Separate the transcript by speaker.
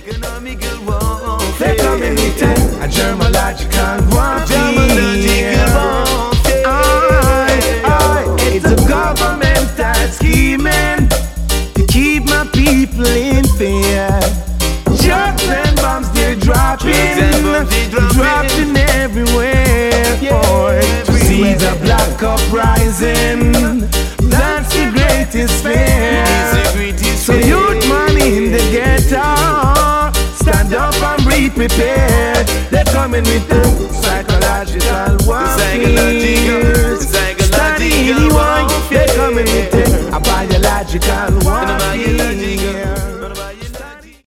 Speaker 1: economical warfare.
Speaker 2: They're coming with a germological warfare. It's a governmental scheming to keep my people in fear. Drugs and bombs they're dropping everywhere. See the black uprising, that's the greatest fear. So youth man in the ghetto, stand up and be prepared. They're coming with the psychological warfare. Study anyone, they're coming with a biological